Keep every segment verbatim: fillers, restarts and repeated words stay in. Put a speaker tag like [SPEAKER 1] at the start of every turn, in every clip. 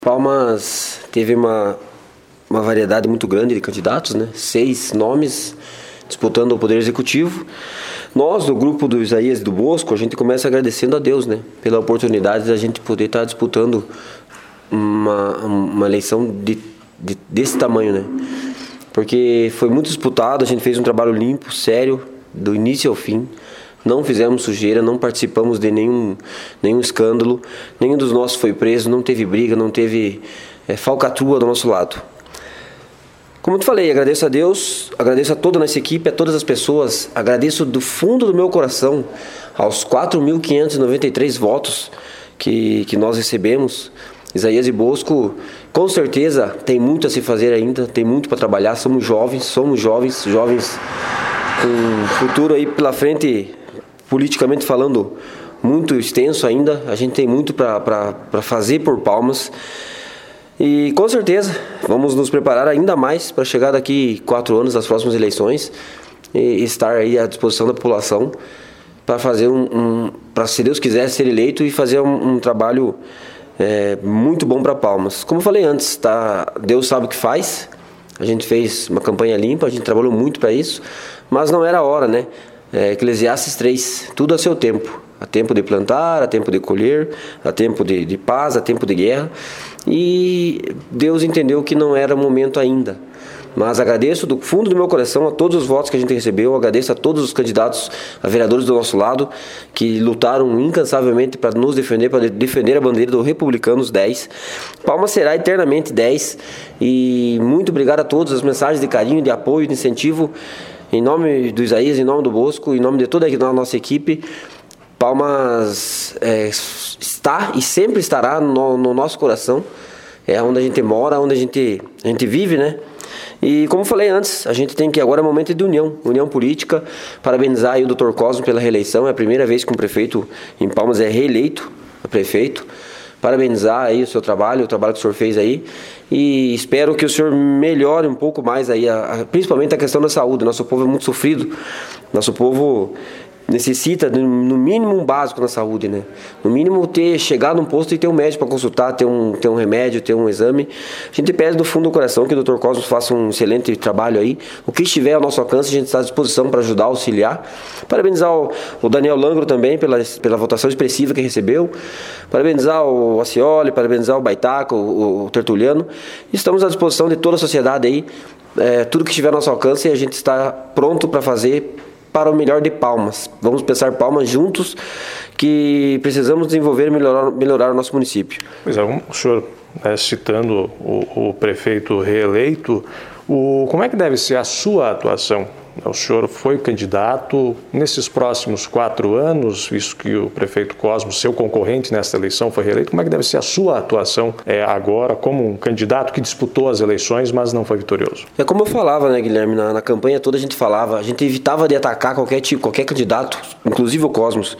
[SPEAKER 1] Palmas teve uma, uma variedade muito grande de candidatos, né? Seis nomes disputando o Poder Executivo. Nós, do grupo do Isaías e do Bosco, a gente começa agradecendo a Deus, né? Pela oportunidade de a gente poder estar disputando uma, uma eleição de, de, desse tamanho, né? Porque foi muito disputado, a gente fez um trabalho limpo, sério, do início ao fim. Não fizemos sujeira, não participamos de nenhum, nenhum escândalo, nenhum dos nossos foi preso, não teve briga, não teve é, falcatrua do nosso lado. Como eu te falei, agradeço a Deus, agradeço a toda a nossa equipe, a todas as pessoas, agradeço do fundo do meu coração aos quatro mil quinhentos e noventa e três votos que, que nós recebemos. Isaías e Bosco, com certeza, tem muito a se fazer ainda, tem muito para trabalhar, somos jovens, somos jovens, jovens com futuro aí pela frente, politicamente falando, muito extenso ainda. A gente tem muito para fazer por Palmas. E com certeza vamos nos preparar ainda mais para chegar daqui quatro anos das próximas eleições e estar aí à disposição da população para fazer um, um para, se Deus quiser, ser eleito e fazer um, um trabalho é, muito bom para Palmas. Como eu falei antes, tá? Deus sabe o que faz. A gente fez uma campanha limpa, a gente trabalhou muito para isso, mas não era a hora, né? É, Eclesiastes três, tudo a seu tempo. Há tempo de plantar, há tempo de colher, há tempo de, de paz, há tempo de guerra. E Deus entendeu que não era o momento ainda. Mas agradeço do fundo do meu coração a todos os votos que a gente recebeu, agradeço a todos os candidatos a vereadores do nosso lado, que lutaram incansavelmente para nos defender, para defender a bandeira do Republicanos dez. Palmas será eternamente dez. E muito obrigado a todos, as mensagens de carinho, de apoio, de incentivo. Em nome do Isaías, em nome do Bosco, em nome de toda a nossa equipe, Palmas é, está e sempre estará no, no nosso coração. É onde a gente mora, onde a gente, a gente vive, né? E como falei antes, a gente tem que agora é momento de união, união política. Parabenizar aí o doutor Cosmo pela reeleição, é a primeira vez que um prefeito em Palmas é reeleito a prefeito. Parabenizar aí o seu trabalho, o trabalho que o senhor fez aí, e espero que o senhor melhore um pouco mais aí, a, a, principalmente a questão da saúde. Nosso povo é muito sofrido, nosso povo necessita no mínimo um básico na saúde, né? No mínimo ter, chegar num posto e ter um médico para consultar, ter um, ter um remédio, ter um exame. A gente pede do fundo do coração que o doutor Cosmos faça um excelente trabalho aí. O que estiver ao nosso alcance, a gente está à disposição para ajudar, auxiliar. Parabenizar o, o Daniel Langro também pela, pela votação expressiva que recebeu. Parabenizar o Acioli, parabenizar o Baitaco, o, o Tertuliano. Estamos à disposição de toda a sociedade aí. É, tudo que estiver ao nosso alcance, a gente está pronto para fazer para o melhor de Palmas. Vamos pensar Palmas juntos, que precisamos desenvolver e melhorar, melhorar o nosso município.
[SPEAKER 2] Pois é, o senhor, né, citando o, o prefeito reeleito, o, como é que deve ser a sua atuação? O senhor foi candidato nesses próximos quatro anos, visto que o prefeito Cosmo, seu concorrente nesta eleição, foi reeleito. Como é que deve ser a sua atuação é, agora como um candidato que disputou as eleições, mas não foi vitorioso?
[SPEAKER 1] É como eu falava, né, Guilherme, na, na campanha toda a gente falava, a gente evitava de atacar qualquer tipo, qualquer candidato, inclusive o Cosmos.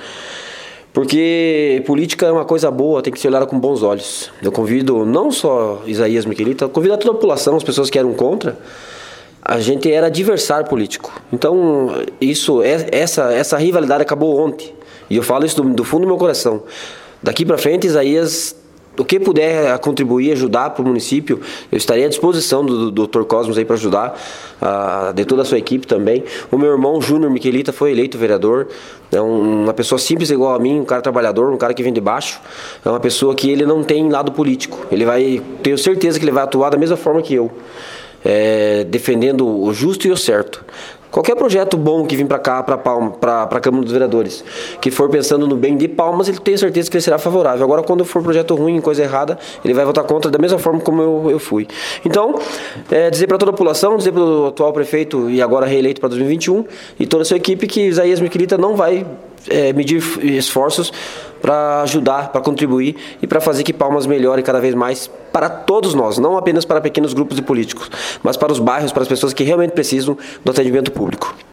[SPEAKER 1] Porque política é uma coisa boa, tem que ser olhada com bons olhos. Eu convido não só Isaías Miquelita, eu convido a toda a população, as pessoas que eram contra. A gente era adversário político. Então, isso, essa, essa rivalidade acabou ontem. E eu falo isso do, do fundo do meu coração. Daqui para frente, Isaías, o que puder contribuir, ajudar para o município, eu estarei à disposição do, do doutor Cosmos aí para ajudar, uh, de toda a sua equipe também. O meu irmão Júnior Miquelita foi eleito vereador. É um, uma pessoa simples igual a mim, um cara trabalhador, um cara que vem de baixo. É uma pessoa que ele não tem lado político. Ele vai, tenho certeza que ele vai atuar da mesma forma que eu. É, defendendo o justo e o certo. Qualquer projeto bom que vir para cá, para a Câmara dos Vereadores, que for pensando no bem de Palmas, ele tem certeza que ele será favorável. Agora, quando for projeto ruim, coisa errada, ele vai votar contra da mesma forma como eu, eu fui. Então, é, dizer para toda a população, dizer para o atual prefeito e agora reeleito para dois mil e vinte e um e toda a sua equipe que Isaías Miquelita não vai é, medir esforços para ajudar, para contribuir e para fazer que Palmas melhore cada vez mais para todos nós, não apenas para pequenos grupos de políticos, mas para os bairros, para as pessoas que realmente precisam do atendimento público.